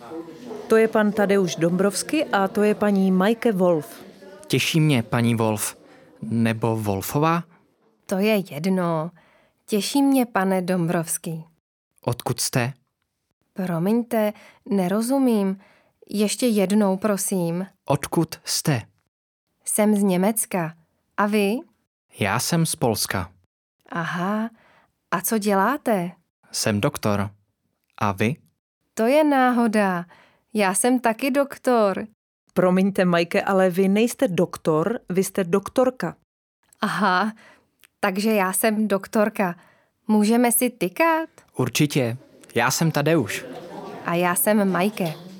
To je pan Tadeusz Dombrovský a to je paní Majke Wolf. Těší mě, paní Wolf. Nebo Wolfová? To je jedno. Těší mě, pane Dombrovský. Odkud jste? Promiňte, nerozumím. Ještě jednou, prosím. Odkud jste? Jsem z Německa. A vy? Já jsem z Polska. Aha. A co děláte? Jsem doktor. A vy? To je náhoda. Já jsem taky doktor. Promiňte, Majke, ale vy nejste doktor, vy jste doktorka. Aha, takže já jsem doktorka. Můžeme si tykat? Určitě. Já jsem Tadeusz. A já jsem Majke.